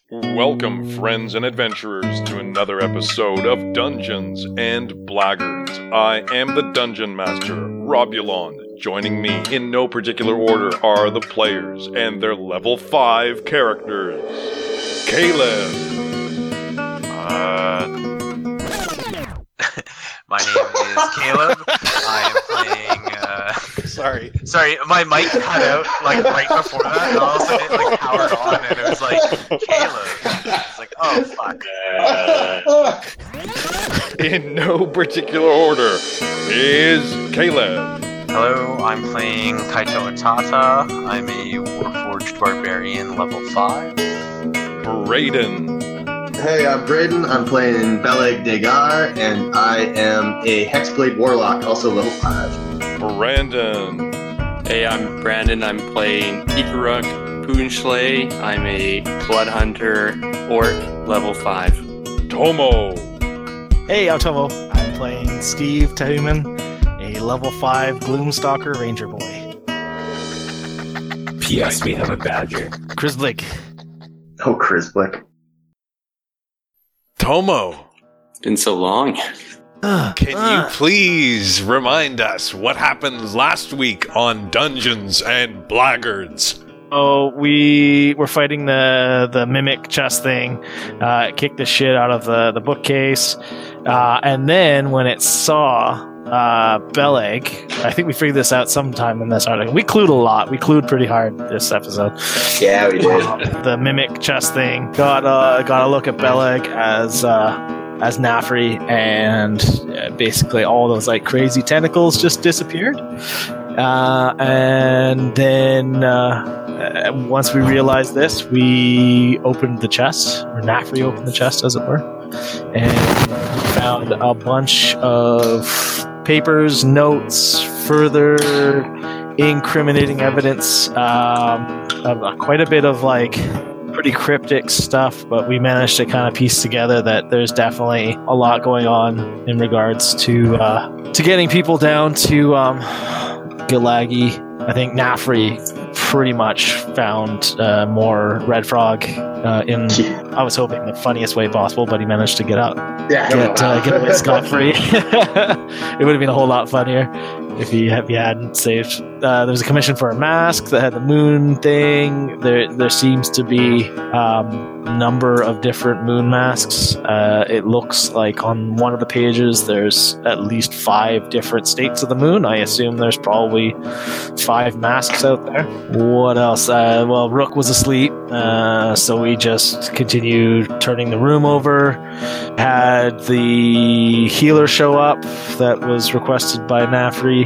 Welcome, friends and adventurers, to another episode of Dungeons and Blackguards. I am the Dungeon Master, Robulon. Joining me, in no particular order, are the players and their level 5 characters. Caleb. My name is Caleb. I am playing, Sorry, my mic cut out, like, right before that, and all of a sudden it, like, powered on, and it was like, Caleb. It's like, oh, fuck. In no particular order is Caleb. Hello, I'm playing Kaito Atata. I'm a Warforged Barbarian, level 5. Braden. Hey, I'm Braden. I'm playing Beleg Dagar, and I am a Hexblade Warlock, also level 5. Brandon. Hey, I'm Brandon. I'm playing Ikaruk Poonsley. I'm a Blood Hunter Orc, level 5. Tomo. Hey, I'm Tomo. I'm playing Steve Tahuman, a level 5 Gloomstalker Ranger Boy. P.S. We have a badger. Chris Blake. Oh, Chris Blick. Tomo. It's been so long. Can you please remind us what happened last week on Dungeons and Blackguards? Oh, we were fighting the mimic chest thing. It kicked the shit out of the bookcase. And then when it saw Beleg, I think we figured this out sometime in this article. We clued a lot. We clued pretty hard this episode. Yeah, we did. The mimic chest thing got a look at Beleg as Nafri, and basically all those like crazy tentacles just disappeared. And then once we realized this, we opened the chest, or Nafri opened the chest, as it were, and we found a bunch of papers, notes, further incriminating evidence, quite a bit of like pretty cryptic stuff, but we managed to kind of piece together that there's definitely a lot going on in regards to getting people down to Gilagi. I think Nafri pretty much found more Red Frog I was hoping the funniest way possible, but he managed to get out. Get away scot-free. It would have been a whole lot funnier if he hadn't saved. There was a commission for a mask that had the moon thing. There seems to be a number of different moon masks. It looks like on one of the pages there's at least 5 different states of the moon. I assume there's probably 5 masks out there. What else? Well, Rook was asleep, so we just continued turning the room over. Had the healer show up that was requested by Nafri.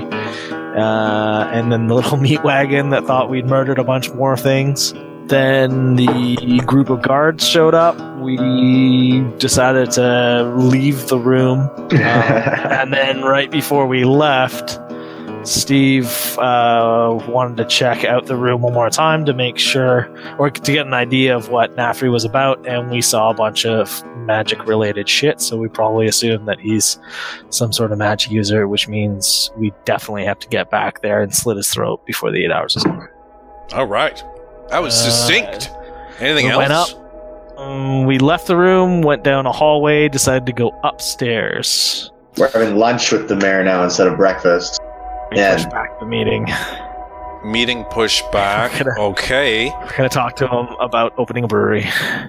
And then the little meat wagon that thought we'd murdered a bunch more things. Then the group of guards showed up. We decided to leave the room. And then right before we left, Steve wanted to check out the room one more time to make sure, or to get an idea of what Nafri was about, and we saw a bunch of magic-related shit, so we probably assumed that he's some sort of magic user, which means we definitely have to get back there and slit his throat before the 8 hours is over. All right. That was succinct. Anything else? Went up. We left the room, went down a hallway, decided to go upstairs. We're having lunch with the mayor now instead of breakfast. We pushed back the meeting. Meeting pushed back. Okay. We're going to talk to him about opening a brewery.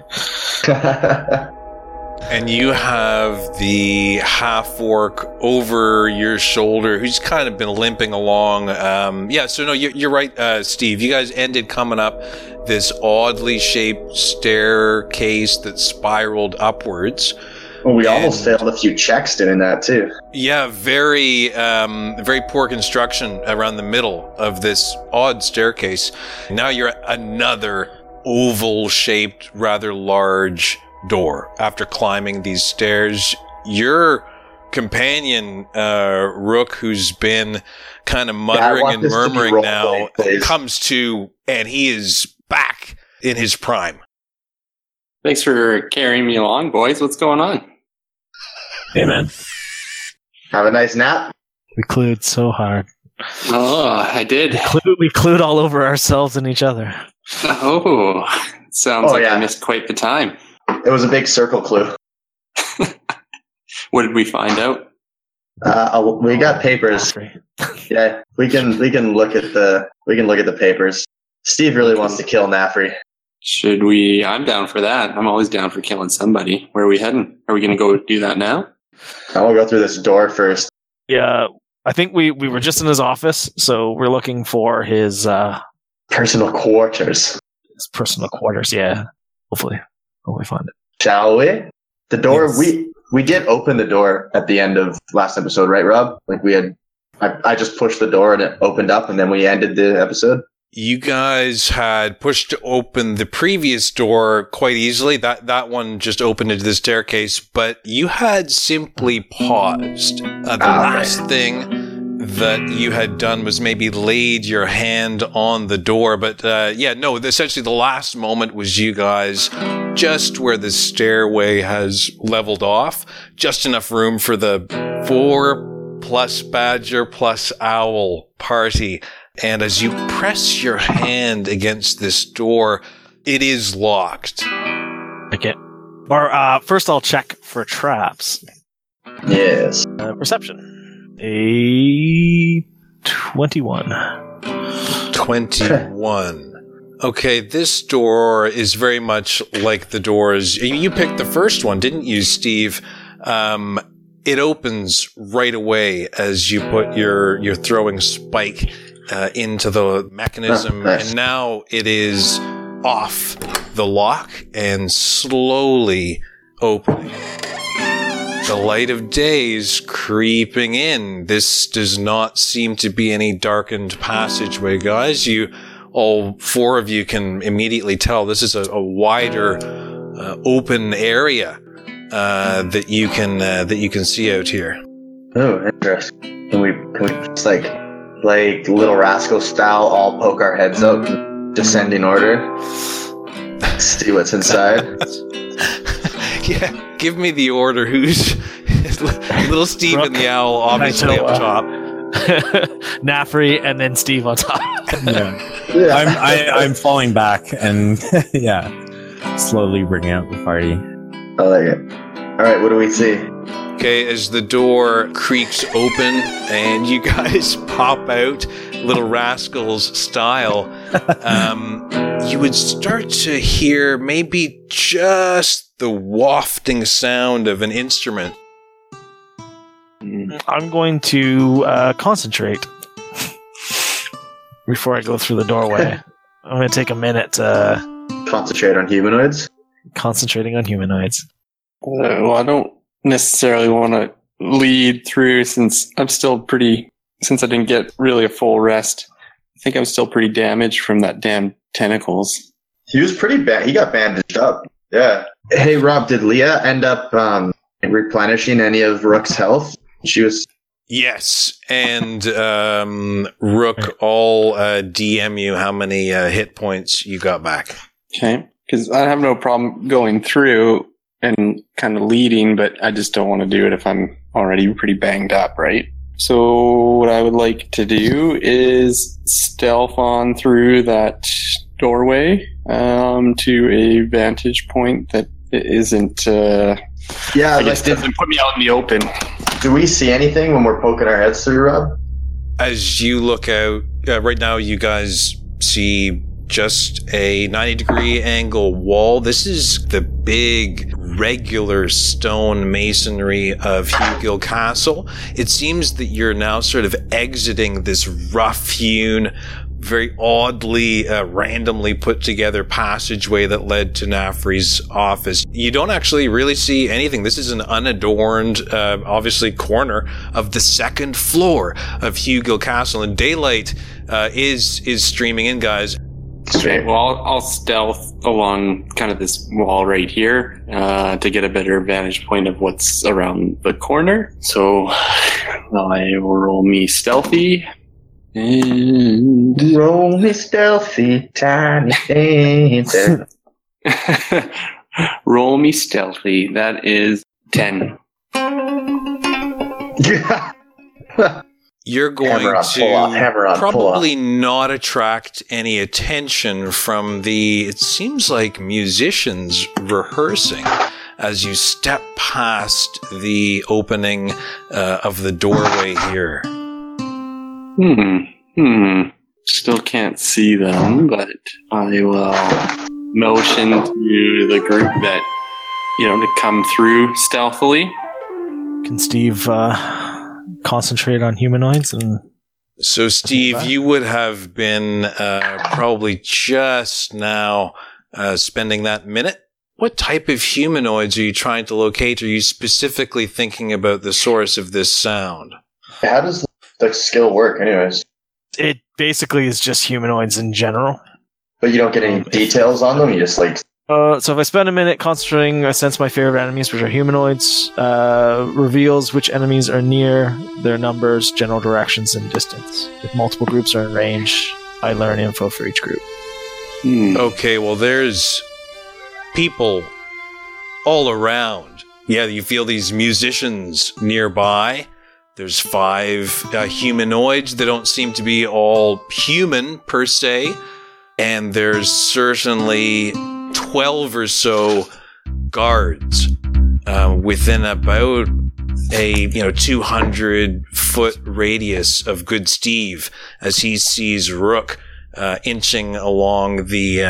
And you have the half-orc over your shoulder who's kind of been limping along. You're right, Steve. You guys ended coming up this oddly shaped staircase that spiraled upwards. Well, we almost failed a few checks doing that, too. Yeah, very poor construction around the middle of this odd staircase. Now you're at another oval-shaped, rather large door. After climbing these stairs, your companion, Rook, who's been kind of muttering and murmuring now, comes to, and he is back in his prime. Thanks for carrying me along, boys. What's going on? Hey, man. Have a nice nap. We clued so hard. Oh, I did. We clued all over ourselves and each other. Oh, Sounds like yeah. I missed quite the time. It was a big circle clue. What did we find out? We got papers. Yeah, we can look at the papers. Steve really wants to kill Nafri. Should we? I'm down for that. I'm always down for killing somebody. Where are we heading? Are we going to go do that now? I want to go through this door first. Yeah, I think we were just in his office, so we're looking for his personal quarters. His personal quarters. Yeah, hopefully find it. Shall we? The door. Yes. We did open the door at the end of last episode, right, Rob? Like we had. I just pushed the door and it opened up, and then we ended the episode. You guys had pushed open the previous door quite easily. That one just opened into the staircase, but you had simply paused. The last thing that you had done was maybe laid your hand on the door, but essentially the last moment was you guys just where the stairway has leveled off, just enough room for the 4 plus Badger plus Owl party. And as you press your hand against this door, it is locked. Okay. Or first I'll check for traps. Yes. Perception. A 21. 21. Okay, this door is very much like the doors. You picked the first one, didn't you, Steve? It opens right away as you put your throwing spike into the mechanism, and now it is off the lock and slowly opening. The light of day is creeping in. This does not seem to be any darkened passageway, guys. All 4 of you can immediately tell this is a wider, open area that you can see out here. Oh, interesting. Can we just like Little Rascal style, all poke our heads up, descending order, see what's inside? Yeah, give me the order. Who's Little Steve and the Owl, obviously up top. Nafri and then Steve on top. Yeah. I'm falling back and slowly bringing out the party. I like it. All right, what do we see? Okay, as the door creaks open and you guys pop out, Little Rascals style, you would start to hear maybe just the wafting sound of an instrument. I'm going to concentrate before I go through the doorway. I'm going to take a minute to concentrate on humanoids. Concentrating on humanoids. Well, I don't necessarily want to lead through since I didn't get really a full rest. I think I'm still pretty damaged from that damn tentacles. He was pretty bad. He got bandaged up. Yeah. Hey, Rob, did Leah end up replenishing any of Rook's health? She was... Yes, and Rook, I'll DM you how many hit points you got back. Okay, because I have no problem going through and kind of leading, but I just don't want to do it if I'm already pretty banged up, right? So what I would like to do is stealth on through that doorway to a vantage point that isn't... I guess doesn't put me out in the open. Do we see anything when we're poking our heads through, Rob? As you look out, right now you guys see just a 90-degree angle wall. This is the big, regular stone masonry of Hugil Castle. It seems that you're now sort of exiting this rough-hewn, very oddly, randomly put together passageway that led to Nafri's office. You don't actually really see anything. This is an unadorned, obviously, corner of the second floor of Hugil Castle, and daylight is streaming in, guys. Okay, well, I'll stealth along kind of this wall right here to get a better vantage point of what's around the corner. So I will roll me stealthy. And roll me stealthy, tiny dancer. Roll me stealthy. That is 10. you're going Hammer on, pull off, hammer on, probably not attract any attention from it seems like musicians rehearsing as you step past the opening of the doorway here. Still can't see them, but I will motion to the group that, to come through stealthily. Can Steve concentrate on humanoids? So, Steve, you would have been probably just now spending that minute. What type of humanoids are you trying to locate? Are you specifically thinking about the source of this sound? How does the skill work, anyways? It basically is just humanoids in general. But you don't get any details on them? You just like... So if I spend a minute concentrating, I sense my favorite enemies, which are humanoids, reveals which enemies are near, their numbers, general directions, and distance. If multiple groups are in range, I learn info for each group. Okay, well, there's people all around. Yeah, you feel these musicians nearby. There's 5 humanoids. They don't seem to be all human, per se. And there's certainly 12 or so guards within about a 200-foot radius of Good Steve as he sees Rook inching along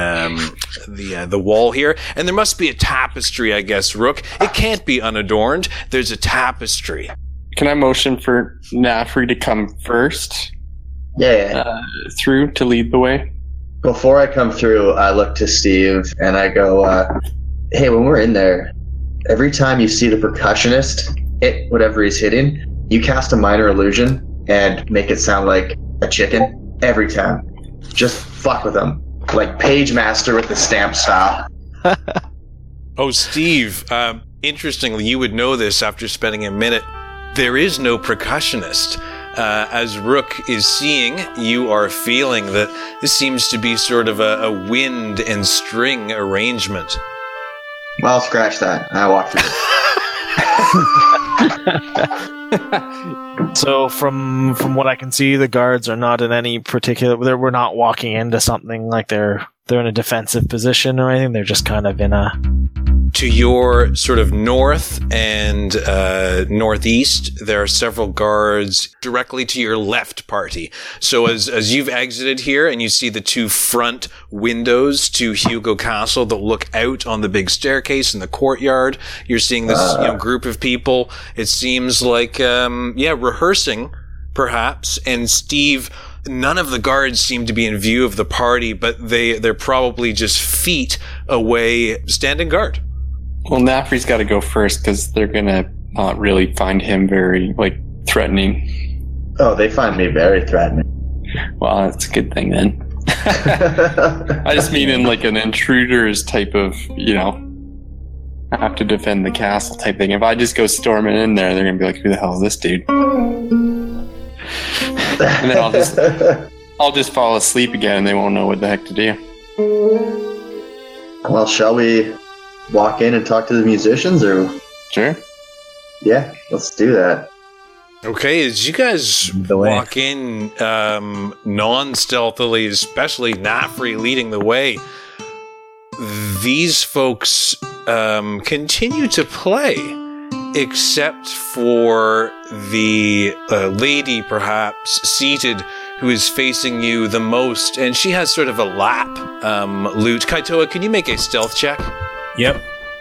the wall here. And there must be a tapestry, I guess, Rook. It can't be unadorned. There's a tapestry. Can I motion for Nafri to come first? Yeah. Through to lead the way? Before I come through, I look to Steve and I go, hey, when we're in there, every time you see the percussionist hit whatever he's hitting, you cast a minor illusion and make it sound like a chicken every time. Just fuck with him. Like Page Master with the stamp style. Oh, Steve, interestingly, you would know this after spending a minute. There is no percussionist. As Rook is seeing, you are feeling that this seems to be sort of a wind and string arrangement. Well, scratch that. I walk through. So from what I can see, the guards are not in any particular... We're not walking into something like they're in a defensive position or anything. They're just kind of in a... To your sort of north and northeast, there are several guards directly to your left party. So as you've exited here and you see the 2 front windows to Hugo Castle that look out on the big staircase in the courtyard, you're seeing this group of people. It seems like, rehearsing, perhaps. And Steve... None of the guards seem to be in view of the party, but they're probably just feet away standing guard. Well, Nafri's got to go first because they're going to not really find him very, threatening. Oh, they find me very threatening. Well, that's a good thing then. I just mean in an intruder's type of, I have to defend the castle type thing. If I just go storming in there, they're going to be like, who the hell is this dude? And then I'll just fall asleep again and they won't know what the heck to do. Well, shall we walk in and talk to the musicians, or? Sure. Yeah, let's do that. Okay, as you guys walk in non-stealthily, especially Nafri leading the way, these folks continue to play, except for the lady, perhaps, seated, who is facing you the most, and she has sort of a lap lute. Kaitoa, can you make a stealth check? Yep.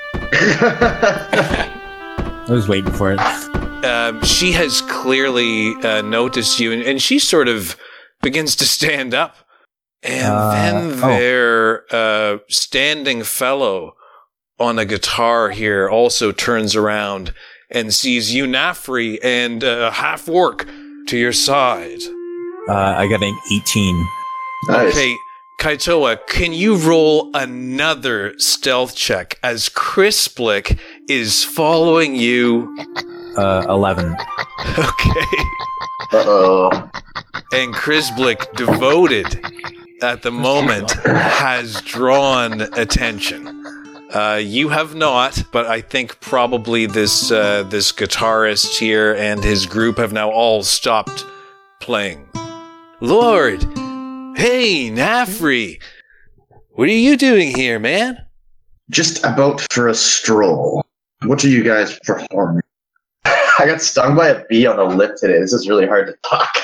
I was waiting for it. She has clearly noticed you, and she sort of begins to stand up. And then their standing fellow on a guitar here also turns around and sees you, Nafri, and half-orc to your side. I got an 18. Nice. Okay, Kaitoa, can you roll another stealth check as Crisblick is following you? 11. Okay. Uh-oh. And Crisblick, devoted at the moment, has drawn attention. You have not, but I think probably this guitarist here and his group have now all stopped playing. Lord! Hey, Nafri! What are you doing here, man? Just about for a stroll. What are you guys performing? I got stung by a bee on the lip today. This is really hard to talk.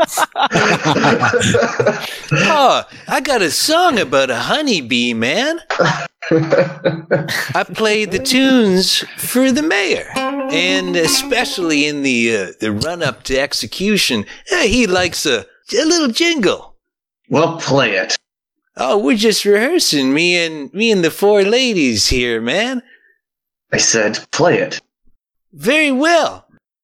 Oh, I got a song about a honeybee, man. I played the tunes for the mayor, and especially in the run-up to execution, he likes a little jingle. Well, play it. Oh, we're just rehearsing, me and the four ladies here, man. I said, play it. Very well.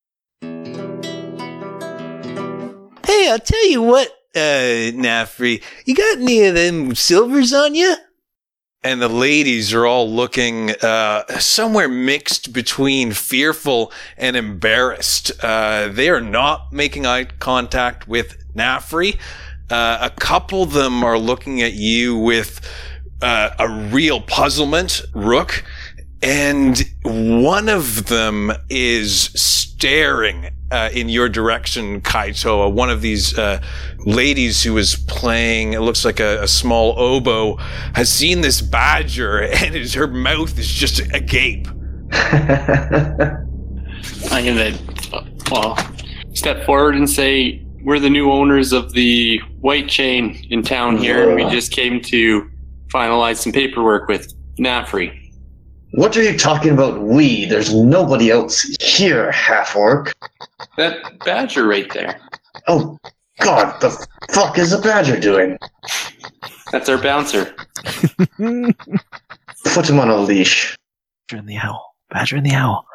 Hey, I'll tell you what, Nafri, you got any of them silvers on you? And the ladies are all looking somewhere mixed between fearful and embarrassed. They are not making eye contact with Nafri. A couple of them are looking at you with a real puzzlement, Rook. And one of them is staring in your direction, Kaitoa. One of these ladies who is playing, it looks like a small oboe, has seen this badger, and her mouth is just agape. I'm going to, step forward and say, we're the new owners of the White Chain in town here, and we just came to finalize some paperwork with Nafri. What are you talking about, we? There's nobody else here, half-orc. That badger right there. Oh, God, the fuck is a badger doing? That's our bouncer. Put him on a leash. Badger and the owl. Badger and the owl.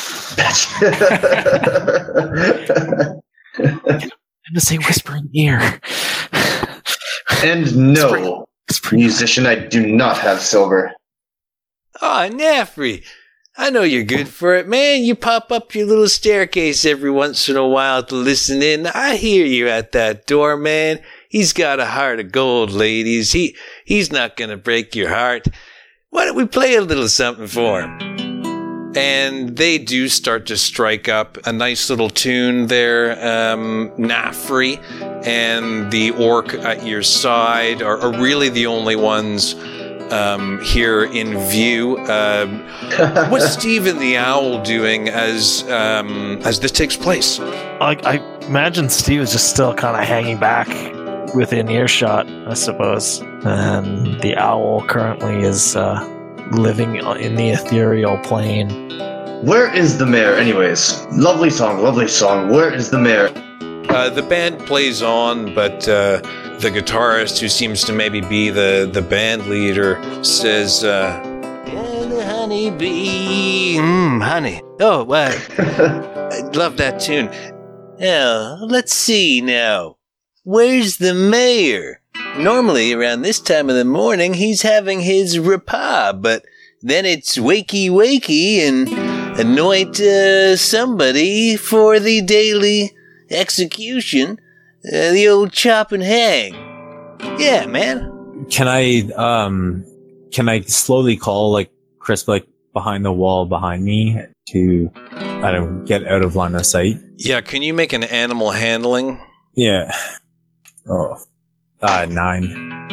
I'm gonna say whisper in the ear. And no, musician, I do not have silver. Oh, Nafri, I know you're good for it, man. You pop up your little staircase every once in a while to listen in. I hear you at that door, man. He's got a heart of gold, ladies. He's not gonna break your heart. Why don't we play a little something for him? And they do start to strike up a nice little tune there. Nafri and the orc at your side are really the only ones here in view. What's Stephen the Owl doing as this takes place? I imagine Steve is just still kind of hanging back within earshot, I suppose. And the owl currently is living in the ethereal plane. Where is the mayor, anyways? Lovely song, lovely song. Where is the mayor? The band plays on, but the guitarist, who seems to maybe be the band leader, says, "And the honeybee, honey. Oh, wow. I love that tune. Now, let's see now. Where's the mayor? Normally, around this time of the morning, he's having his repas, but then it's wakey and anoint somebody for the daily execution, the old chop and hang. Yeah, man." Can I slowly call like Chris like behind the wall behind me to get out of line of sight? Yeah, can you make an animal handling? Yeah. Oh. 9.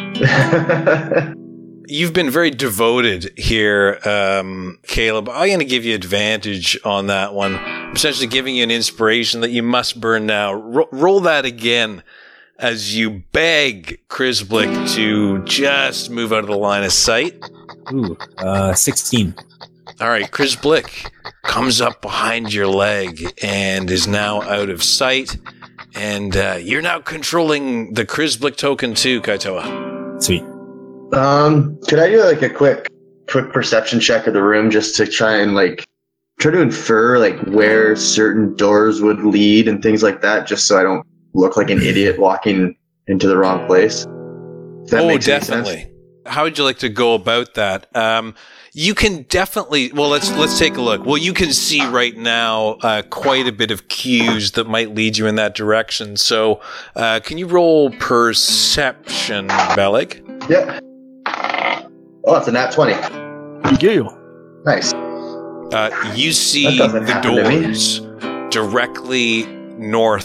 You've been very devoted here, Caleb. I'm going to give you advantage on that one. I'm essentially giving you an inspiration that you must burn now. Roll that again as you beg Crisblick to just move out of the line of sight. Ooh, 16. All right, Crisblick comes up behind your leg and is now out of sight. And you're now controlling the Crisblick token too, Kaitoa. Sweet. Could I do like a quick perception check of the room just to try to infer like where certain doors would lead and things like that, just so I don't look like an idiot walking into the wrong place? Oh, definitely. How would you like to go about that? You can definitely. Well, let's take a look. Well, you can see right now quite a bit of cues that might lead you in that direction. So, can you roll perception, Beleg? Yeah. Oh, it's a nat 20. You. Nice. You see the doors directly north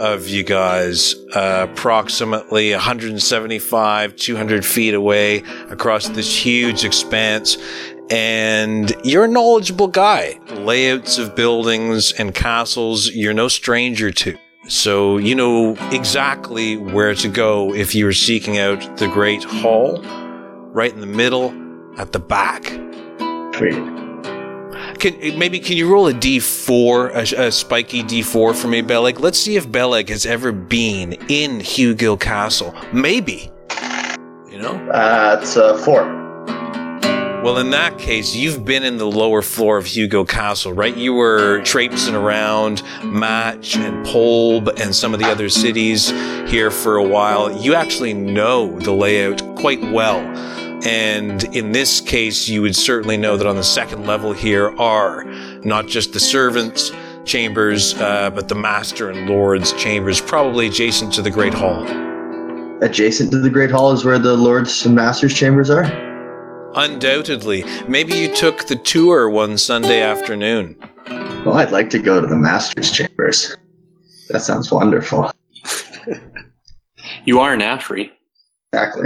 of you guys, approximately 175, 200 feet away across this huge expanse. And you're a knowledgeable guy. Layouts of buildings and castles, you're no stranger to. So you know exactly where to go if you were seeking out the Great Hall, right in the middle, at the back. Sweet. Can you roll a D4, a spiky D4 for me, Beleg? Let's see if Beleg has ever been in Hugill Castle. Maybe. You know? It's 4. Well, in that case, you've been in the lower floor of Hugill Castle, right? You were traipsing around Match and Polb and some of the other cities here for a while. You actually know the layout quite well. And in this case, you would certainly know that on the second level here are not just the servants' chambers, but the master and lord's chambers, probably adjacent to the Great Hall. Adjacent to the Great Hall is where the lord's and master's chambers are? Undoubtedly. Maybe you took the tour one Sunday afternoon. Well, I'd like to go to the master's chambers. That sounds wonderful. You are Nafri. Exactly.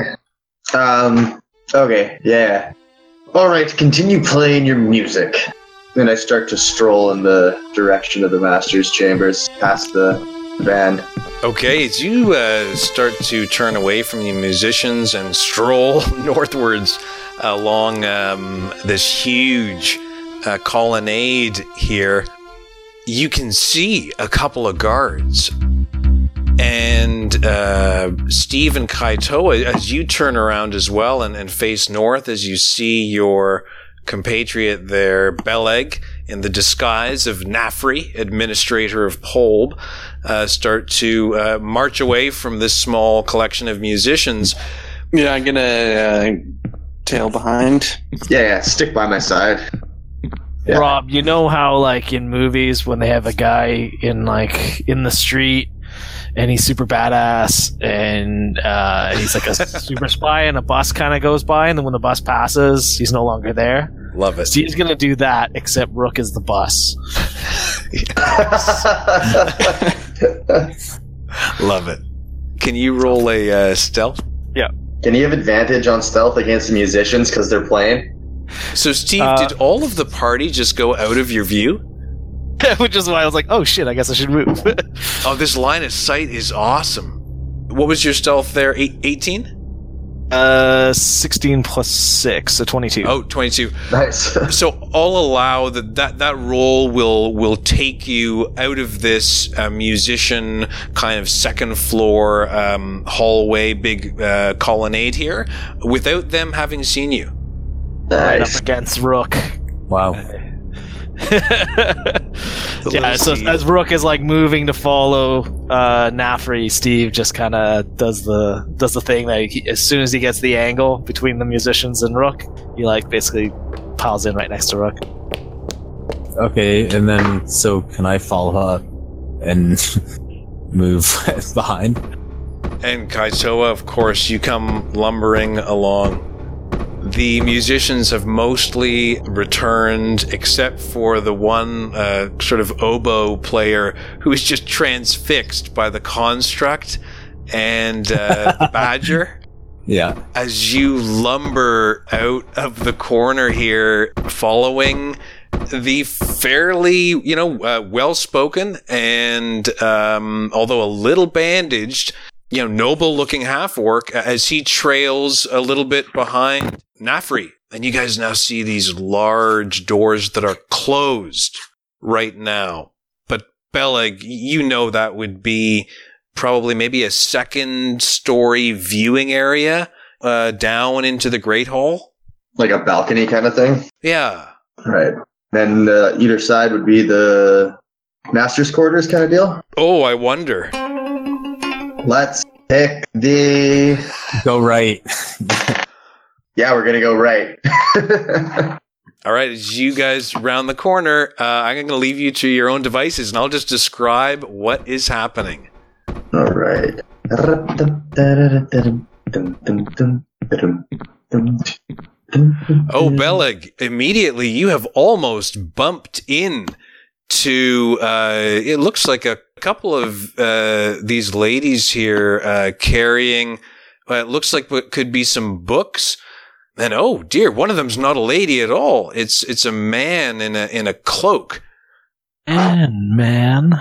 Okay, yeah. Alright, continue playing your music. Then I start to stroll in the direction of the master's chambers, past the band. Okay, as you start to turn away from the musicians and stroll northwards along this huge colonnade here, you can see a couple of guards. And Steve and Kaitoa, as you turn around as well and face north, as you see your compatriot there, Beleg, in the disguise of Nafri, administrator of Polb, start to march away from this small collection of musicians. Yeah, I'm gonna tail behind. Yeah, stick by my side. Yeah. Rob, you know how like in movies when they have a guy in the street and he's super badass and he's like a super spy and a bus kind of goes by and then when the bus passes, he's no longer there. Love it. So he's going to do that, except Rook is the bus. Love it. Can you roll a stealth? Yeah. Can you have advantage on stealth against the musicians because they're playing? So, Steve, did all of the party just go out of your view? Which is why I was like, oh shit, I guess I should move. Oh, this line of sight is awesome. What was your stealth there? 18? 16 plus 6, so 22. Oh, 22. Nice. So I'll allow that roll will take you out of this musician kind of second floor hallway, big colonnade here, without them having seen you. Right Nice. up against Rook. Wow. Yeah, so as Rook is like moving to follow Nafri, Steve just kind of does the thing that as soon as he gets the angle between the musicians and Rook, he like basically piles in right next to Rook. Okay, and then so can I follow up and move behind? And Kaitoa, of course, you come lumbering along. The musicians have mostly returned, except for the one sort of oboe player who is just transfixed by the construct and the badger. Yeah. As you lumber out of the corner here, following the fairly, well-spoken and although a little bandaged, noble-looking half-orc as he trails a little bit behind Nafri. And you guys now see these large doors that are closed right now. But Beleg, that would be probably maybe a second-story viewing area down into the Great Hall. Like a balcony kind of thing? Yeah. Right. Then either side would be the master's quarters kind of deal? Oh, I wonder. Let's pick the... Go right. Yeah, we're going to go right. All right, as you guys round the corner, I'm going to leave you to your own devices, and I'll just describe what is happening. All right. Oh, Beleg, immediately you have almost bumped in to, it looks like a A couple of these ladies here carrying it looks like what could be some books. And oh dear, one of them's not a lady at all. It's a man in a cloak. Man.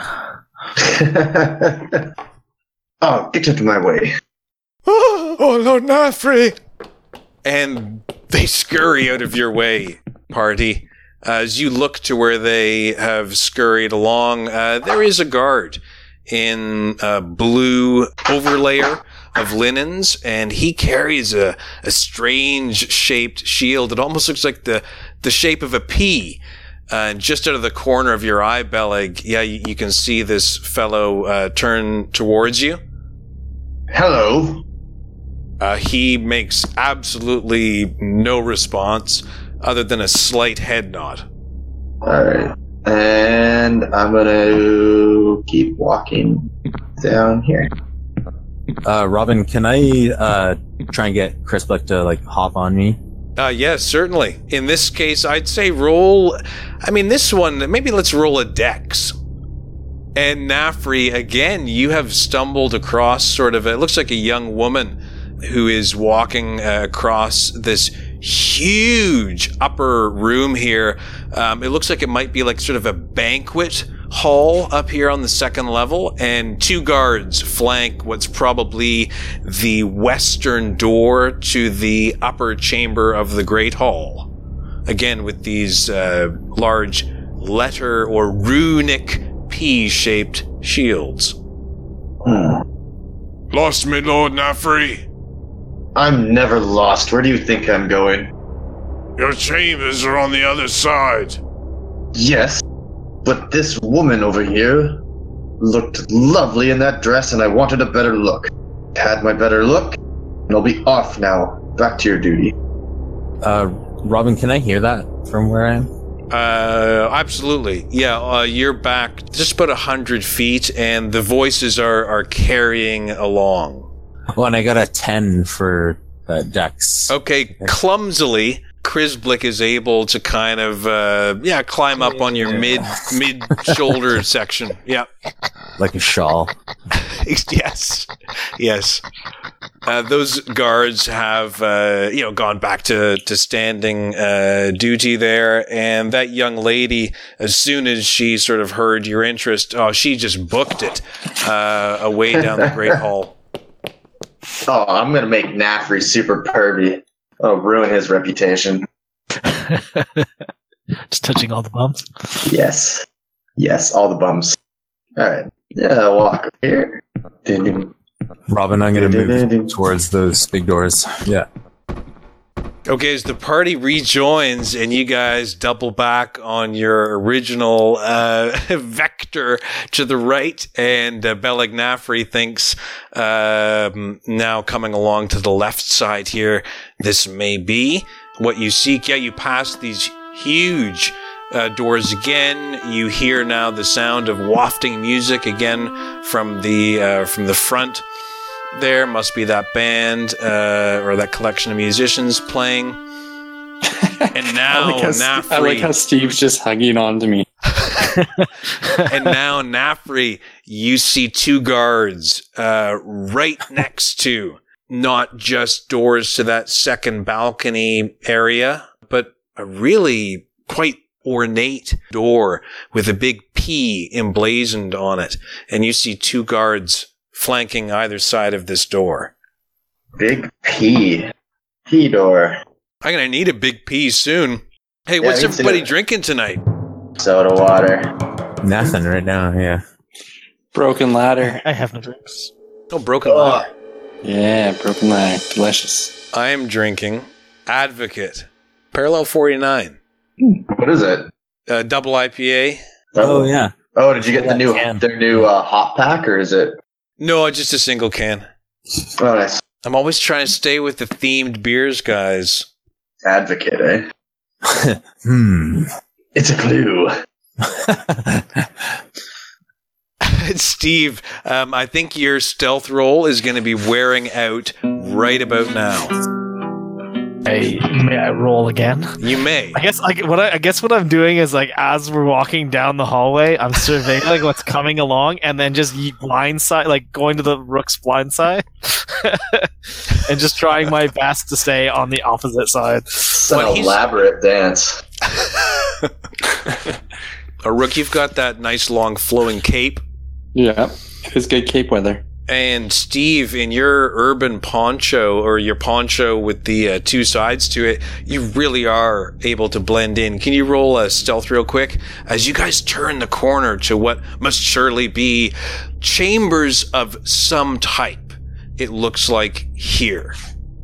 Oh, get out of my way. Oh, Lord Nafri! And they scurry out of your way, party. As you look to where they have scurried along, there is a guard in a blue overlayer of linens, and he carries a strange shaped shield. It almost looks like the shape of a pea. And just out of the corner of your eye, Beleg, you can see this fellow turn towards you. Hello. He makes absolutely no response other than a slight head nod. Alright. And I'm gonna keep walking down here. Robin, can I try and get Chris Blick to hop on me? Yes, certainly. In this case, I'd say roll. I mean, this one, maybe let's roll a dex. And Nafri, again, you have stumbled across sort of, it looks like a young woman who is walking across this huge upper room here. It looks like it might be like sort of a banquet hall up here on the second level, and two guards flank what's probably the western door to the upper chamber of the Great Hall. Again, with these large letter or runic P-shaped shields. Lost me, Lord Nafri. I'm never lost. Where do you think I'm going? Your chambers are on the other side. Yes, but this woman over here looked lovely in that dress, and I wanted a better look. Had my better look, and I'll be off now. Back to your duty. Robin, can I hear that from where I am? Absolutely. Yeah, you're back just about 100 feet, and the voices are carrying along. Well, and I got a 10 for dex. Okay, clumsily, Crisblick is able to kind of, climb up on your mid-shoulder section. Yeah. Like a shawl. Yes. Those guards have, gone back to standing duty there. And that young lady, as soon as she sort of heard your interest, she just booked it away down the Great Hall. Oh, I'm gonna make Nafri super pervy. Oh, ruin his reputation. Just touching all the bumps. Yes, all the bums. All right, yeah, walk here. Robin, I'm gonna move towards those big doors. Yeah. Okay, as the party rejoins and you guys double back on your original vector to the right, and Beleg Nafri thinks now coming along to the left side here, this may be what you seek. Yeah, you pass these huge doors again. You hear now the sound of wafting music again from the front. There must be that band or that collection of musicians playing. And now Nafri, I like how Steve's just hugging on to me. And now Nafri, you see two guards right next to not just doors to that second balcony area, but a really quite ornate door with a big P emblazoned on it. And you see two guards flanking either side of this door. Big P door. I'm going to need a big P soon. Hey, what's everybody drinking tonight? Soda water. Nothing right now, yeah. Broken ladder. I have no drinks. Oh, broken ladder. Yeah, broken ladder. Delicious. I am drinking Advocate. Parallel 49. What is it? Double IPA. Oh, yeah. Oh, did you get their new hot pack, or is it? No, just a single can. Oh, nice. I'm always trying to stay with the themed beers, guys. Advocate, eh? It's a clue. Steve, I think your stealth roll is going to be wearing out right about now. May I roll again? You may. I guess what I'm doing is like as we're walking down the hallway, I'm surveilling what's coming along, and then just blind side, like going to the rook's blind side, and just trying my best to stay on the opposite side. It's an elaborate dance. Rook, you've got that nice long flowing cape. Yeah, it's good cape weather. And Steve, in your urban poncho, or your poncho with the two sides to it, you really are able to blend in. Can you roll a stealth real quick? As you guys turn the corner to what must surely be chambers of some type, it looks like here.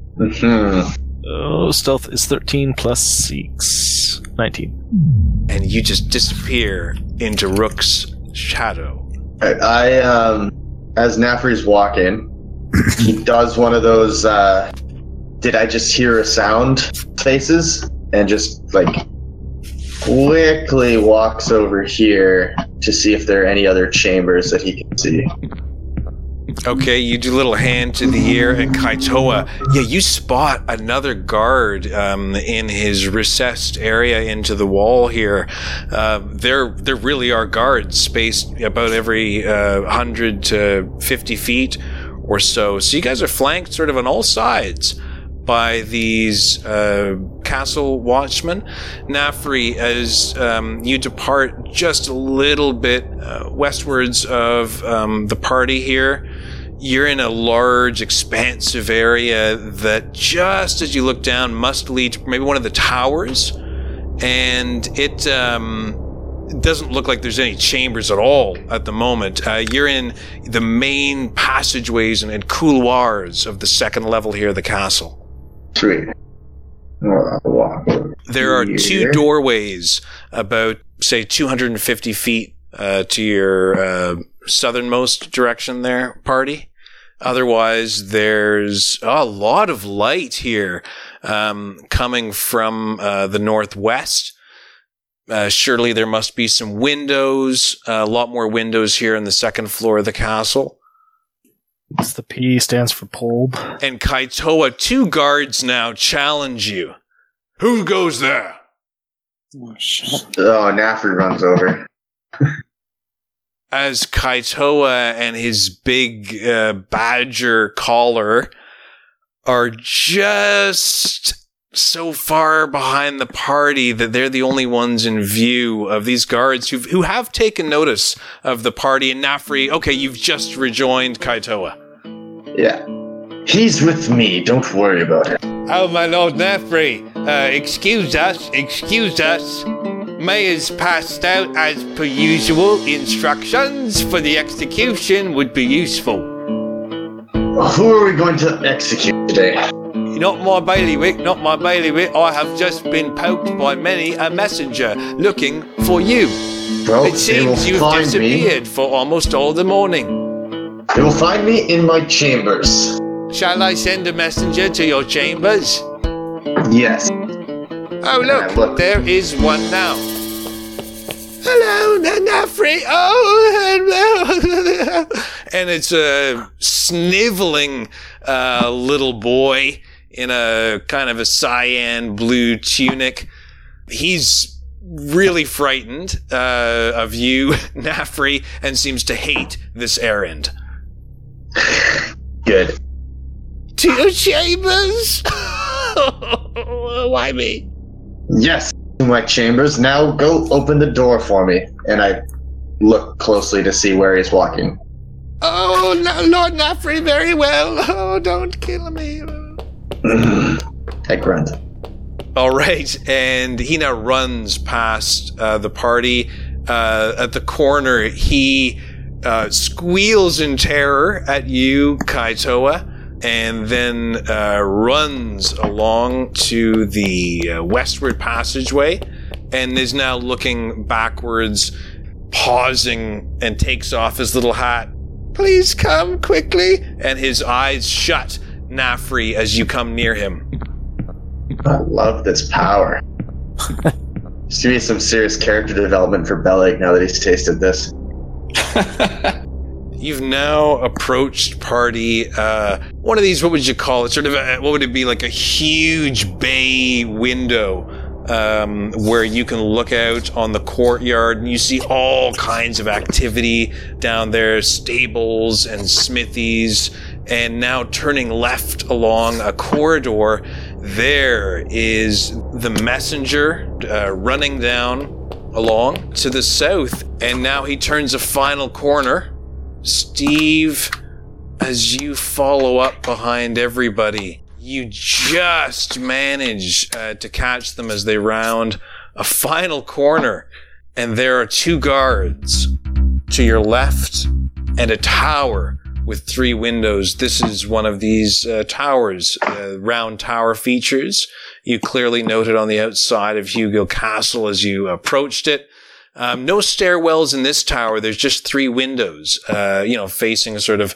Oh, stealth is 13 plus 6. 19. And you just disappear into Rook's shadow. As Nafri's walking, he does one of those, did I just hear a sound faces? And just, like, quickly walks over here to see if there are any other chambers that he can see. Okay, you do a little hand to the ear, and Kaitoa, you spot another guard in his recessed area into the wall here. There really are guards spaced about every 100 to 50 feet or so. So you guys are flanked sort of on all sides by these castle watchmen. Nafri, as you depart just a little bit westwards of the party here, you're in a large, expansive area that just as you look down must lead to maybe one of the towers. And it doesn't look like there's any chambers at all at the moment. You're in the main passageways and couloirs of the second level here of the castle. Sweet. There are two doorways about, say, 250 feet to your southernmost direction there, party. Otherwise, there's a lot of light here coming from the northwest. Surely there must be some windows, a lot more windows here on the second floor of the castle. It's the P stands for Polb. And Kaitoa, two guards now challenge you. Who goes there? Oh, Nafri runs over. As Kaitoa and his big badger collar are just so far behind the party that they're the only ones in view of these guards who have taken notice of the party. And Nafri, okay, you've just rejoined Kaitoa. Yeah. He's with me. Don't worry about it. Oh, my Lord Nafri, excuse us. Mayor's passed out, as per usual, instructions for the execution would be useful. Who are we going to execute today? Not my bailiwick. I have just been poked by many a messenger looking for you. Well, it seems you've disappeared for almost all the morning. They will find me in my chambers. Shall I send a messenger to your chambers? Yes. Oh, look, there is one now. Hello, Nafri. Oh, hello. And it's a sniveling little boy in a kind of a cyan blue tunic. He's really frightened of you, Nafri, and seems to hate this errand. Good. To your chambers? Why me? Yes, to my chambers. Now go open the door for me. And I look closely to see where he's walking. Oh, no, Lord Nafri, very well. Oh, don't kill me. I grunt. All right, and he now runs past the party. At the corner, he squeals in terror at you, Kaitoa, and then runs along to the westward passageway and is now looking backwards, pausing, and takes off his little hat. Please come quickly. And his eyes shut, Nafri, as you come near him. I love this power. There's going to be some serious character development for Bellic now that he's tasted this. You've now approached party, one of these, what would you call it? Sort of, what would it be, like a huge bay window, where you can look out on the courtyard and you see all kinds of activity down there, stables and smithies, and now turning left along a corridor, there is the messenger, running down along to the south, and now he turns a final corner. Steve, as you follow up behind everybody, you just manage to catch them as they round a final corner, and there are 2 guards to your left and a tower with 3 windows. This is one of these towers, round tower features. You clearly noted on the outside of Hugo Castle as you approached it. No stairwells in this tower. There's just 3 windows, facing sort of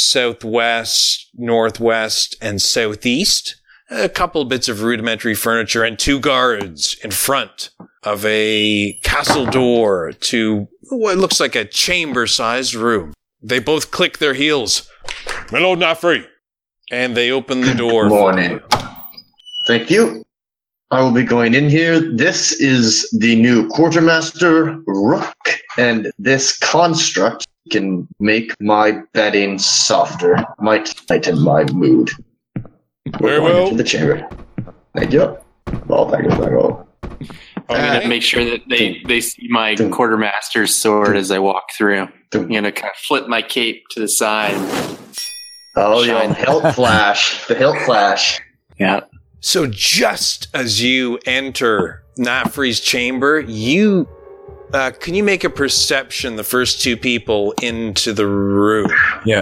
southwest, northwest, and southeast. A couple bits of rudimentary furniture and 2 guards in front of a castle door to what looks like a chamber-sized room. They both click their heels. My lord, not free. And they open the door. Morning. Thank you. I will be going in here. This is the new quartermaster, Rook, and this construct can make my bedding softer, might lighten my mood. Very well. Into the chamber. Thank you. Well, thank you. I'm going to make sure that they see my quartermaster's sword as I walk through. I'm going to kind of flip my cape to the side. Oh, the hilt flash. The hilt flash. Yeah. So just as you enter Nafri's chamber, you can you make a perception, the first 2 people into the room? Yeah.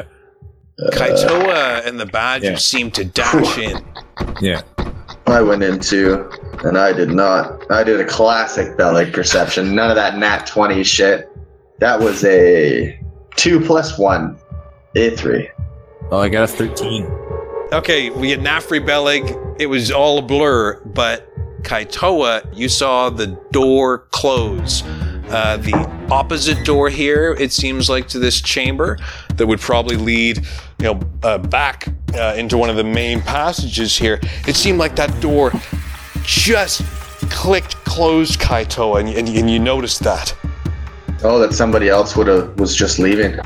Kaitoa and the Badger seem to dash in. Yeah. I went into, and I did not. I did a classic Bellic perception. None of that nat 20 shit. That was a 2 + 1. A 3. Oh, I got a 13. Okay, we had Nafri Bellig. It was all a blur, but Kaitoa, you saw the door close. The opposite door here, it seems like, to this chamber that would probably lead, back into one of the main passages here. It seemed like that door just clicked closed, Kaitoa, and you noticed that. Oh, that somebody else was just leaving.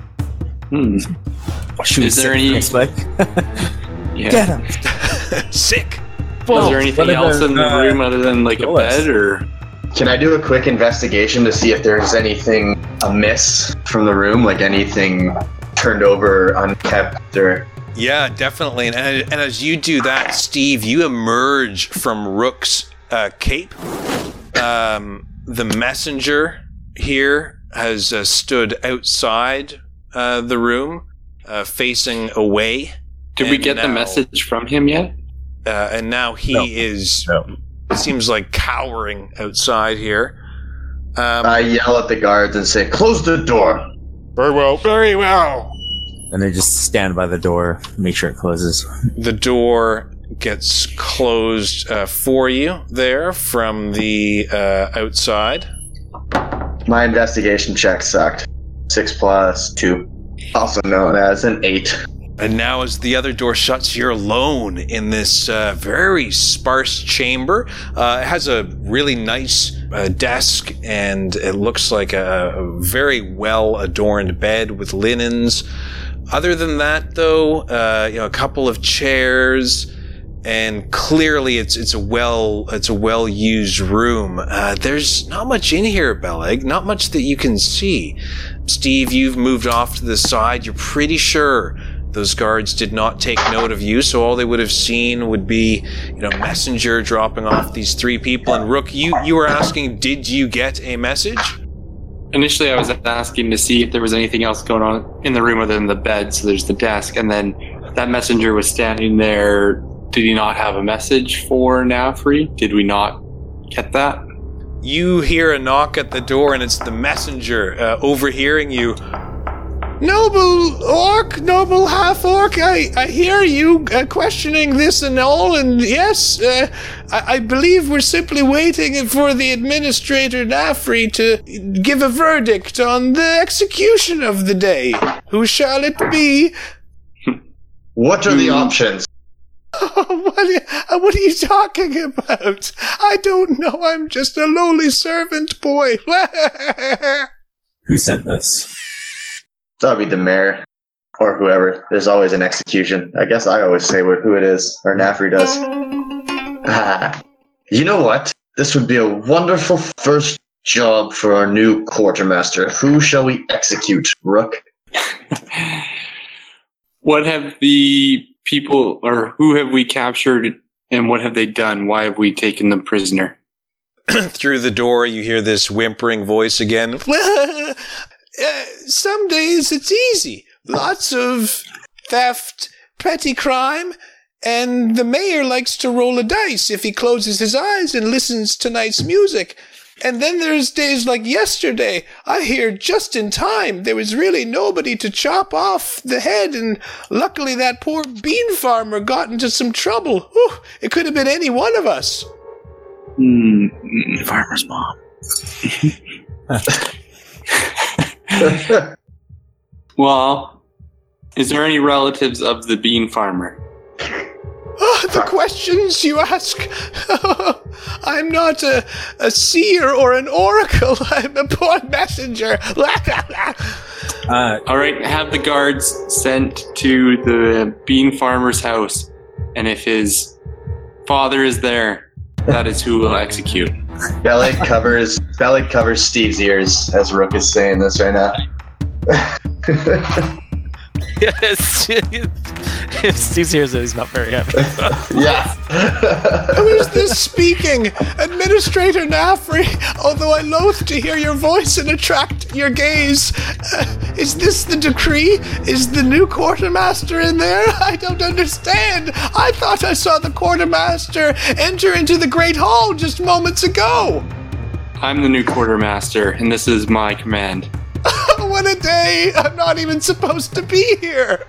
Is there any expect? Yeah. Get him. Sick. Is there anything else in the room other than like a bed, or? Can I do a quick investigation to see if there's anything amiss from the room, like anything turned over, unkept, or? Yeah, definitely. And as you do that, Steve, you emerge from Rook's cape. The messenger here has stood outside the room, facing away. Did we get the message from him yet? And now he is, it seems like, cowering outside here. I yell at the guards and say, "Close the door." Very well. Very well. And they just stand by the door, make sure it closes. The door gets closed for you there from the outside. My investigation check sucked. 6 + 2. Also known as an 8. And now as the other door shuts, you're alone in this very sparse chamber. It has a really nice desk, and it looks like a very well-adorned bed with linens. Other than that, though, a couple of chairs, and clearly it's a well-used room. There's not much in here, Belleg, not much that you can see. Steve, you've moved off to the side. You're pretty sure those guards did not take note of you, so all they would have seen would be, messenger dropping off these 3 people. And Rook, you were asking, did you get a message? Initially, I was asking to see if there was anything else going on in the room other than the bed. So there's the desk, and then that messenger was standing there. Did he not have a message for Nafri? Did we not get that? You hear a knock at the door, and it's the messenger overhearing you. Noble orc, noble half-orc, I hear you questioning this and all, and yes, I believe we're simply waiting for the administrator Nafri to give a verdict on the execution of the day. Who shall it be? What are the options? What are you talking about? I don't know, I'm just a lowly servant boy. Who sent this? That'll be the mayor. Or whoever. There's always an execution. I guess I always say who it is. Or Nafri does. You know what? This would be a wonderful first job for our new quartermaster. Who shall we execute, Rook? What have the people, or who have we captured, and what have they done? Why have we taken them prisoner? Through the door, you hear this whimpering voice again. Some days it's easy. Lots of theft, petty crime, and the mayor likes to roll a dice if he closes his eyes and listens to nice music. And then there's days like yesterday. I hear just in time. There was really nobody to chop off the head, and luckily that poor bean farmer got into some trouble. Whew, it could have been any one of us. Farmer's mom. Well, is there any relatives of the bean farmer? Oh, the questions you ask. I'm not a seer or an oracle. I'm a poor messenger. All right, have the guards sent to the bean farmer's house, and if his father is there, that is who will execute. Belly covers Steve's ears as Rook is saying this right now. Yes. If Steve hears it, he's not very happy. Yeah. Who is this speaking? Administrator Nafri, although I loathe to hear your voice and attract your gaze. Is this the decree? Is the new quartermaster in there? I don't understand. I thought I saw the quartermaster enter into the Great Hall just moments ago. I'm the new quartermaster, and this is my command. What a day! I'm not even supposed to be here.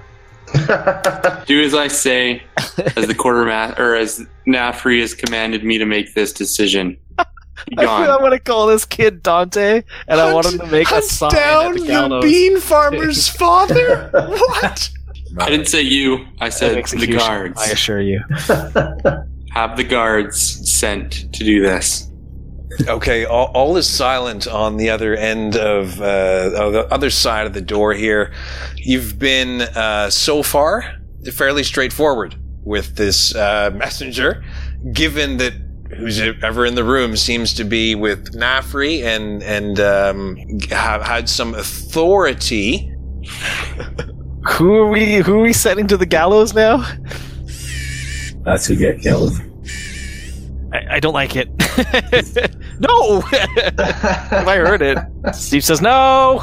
Do as I say, as the quartermaster, or as Nafri has commanded me to make this decision. Be gone. I'm going to call this kid Dante, and I want him to make a sign down at the the gallows. bean farmer's father? What? I didn't say you. I said the Execution, guards. I assure you. Have the guards sent to do this. Okay, all is silent on the other end of the other side of the door here. You've been, so far, fairly straightforward with this messenger, given that who's ever in the room seems to be with Nafri and have had some authority. Who are we sending to the gallows now? That's who get killed. I don't like it. No! Have I heard it? Steve says no!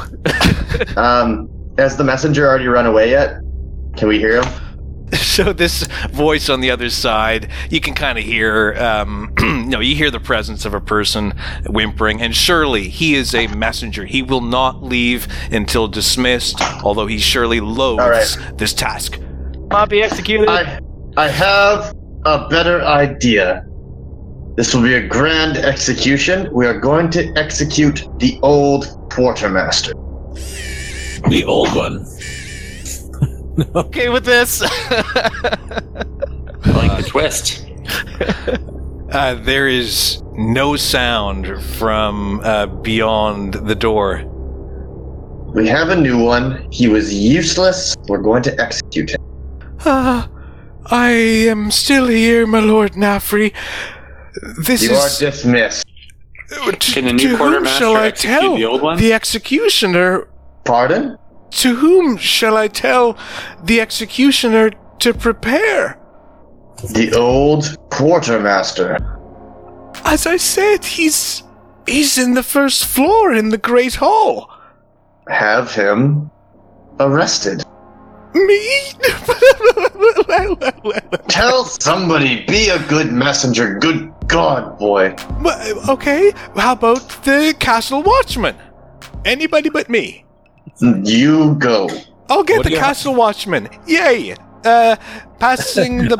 Has the messenger already run away yet? Can we hear him? So this voice on the other side, you can kind of hear, you hear the presence of a person whimpering, and surely he is a messenger. He will not leave until dismissed, although he surely loathes this task. Not be executed. I have a better idea. This will be a grand execution. We are going to execute the old quartermaster. The old one. Okay with this. I like the twist. There is no sound from beyond the door. We have a new one. He was useless. We're going to execute him. I am still here, my lord Nafri. You are dismissed. Can the new quartermaster execute the old one? The executioner. Pardon? To whom shall I tell the executioner to prepare? The old quartermaster. As I said, he's in the first floor in the Great Hall. Have him arrested. Me? Tell somebody, be a good messenger. Good God, boy. Okay, how about the castle watchman? Anybody but me. You go. I'll get What the do you castle watchman. Yay! Passing the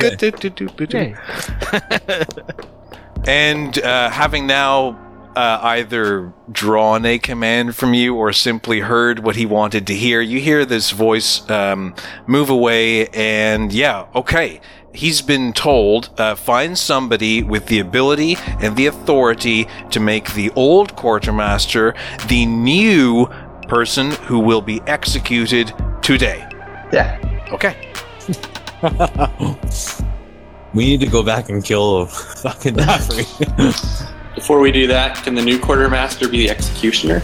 bucket. And having now either drawn a command from you or simply heard what he wanted to hear, you hear this voice move away, and okay. He's been told, find somebody with the ability and the authority to make the old quartermaster the new person who will be executed today. Yeah. Okay. We need to go back and kill fucking Daffrey. Before we do that, can the new quartermaster be the executioner?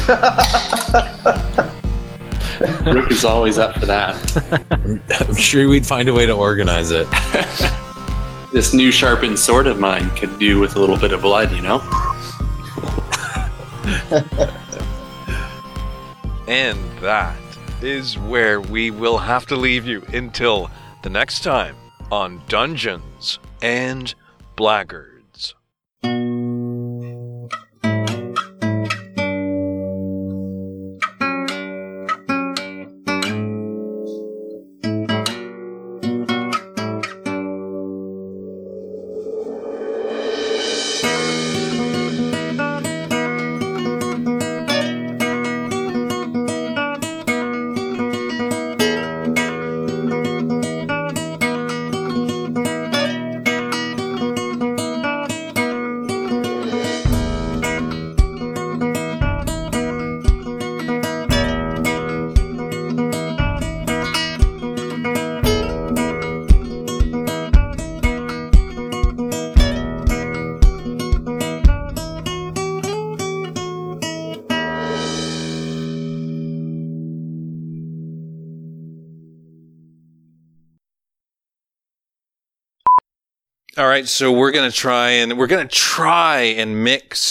Rook is always up for that. I'm sure we'd find a way to organize it. This new sharpened sword of mine could do with a little bit of blood, you know? And that is where we will have to leave you until the next time on Dungeons and Blackguards. All right, so we're gonna try and mix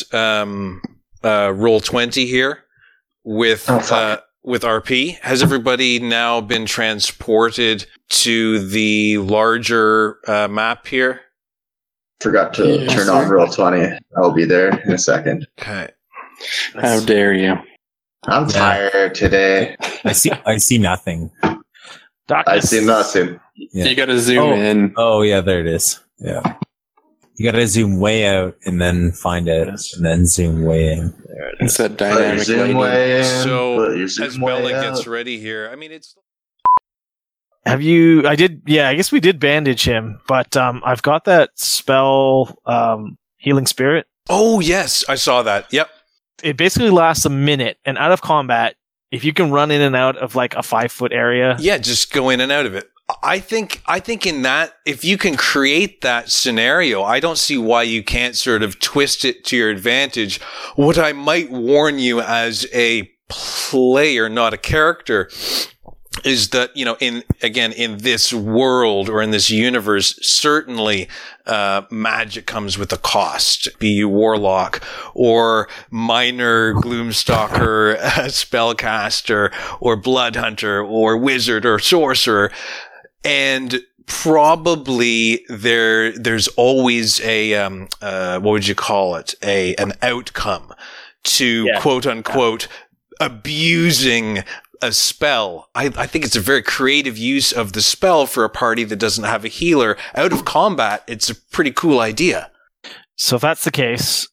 Roll20 here with RP. Has everybody now been transported to the larger map here? Forgot to turn on Roll20. I'll be there in a second. Okay. How dare you? I'm tired today. I see nothing. I see nothing. Yeah. You gotta zoom in. Oh yeah, there it is. Yeah. You gotta zoom way out and then find it, and then zoom way in. There it It's is. that dynamic Zoom lighting. way in, So put your zoom as way Bella out. gets ready here, I mean it's. Have you? I did. Yeah, I guess we did bandage him, but I've got that spell, Healing Spirit. Oh yes, I saw that. Yep. It basically lasts a minute, and out of combat, if you can run in and out of like a 5-foot area, Yeah, just go in and out of it. I think in that, if you can create that scenario, I don't see why you can't sort of twist it to your advantage. What I might warn you as a player, not a character, is that, in this world or in this universe, certainly, magic comes with a cost. Be you warlock or minor gloomstalker, spellcaster or blood hunter or wizard or sorcerer. And probably there's always a, what would you call it? An outcome to quote unquote abusing a spell. I think it's a very creative use of the spell for a party that doesn't have a healer. Out of combat, it's a pretty cool idea. So if that's the case,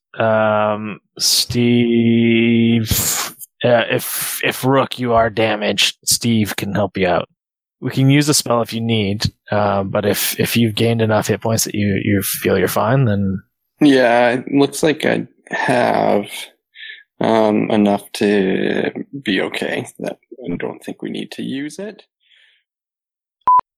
Steve, if Rook, you are damaged, Steve can help you out. We can use the spell if you need, but if you've gained enough hit points that you feel you're fine, then Yeah, it looks like I have enough to be okay. That I don't think we need to use it.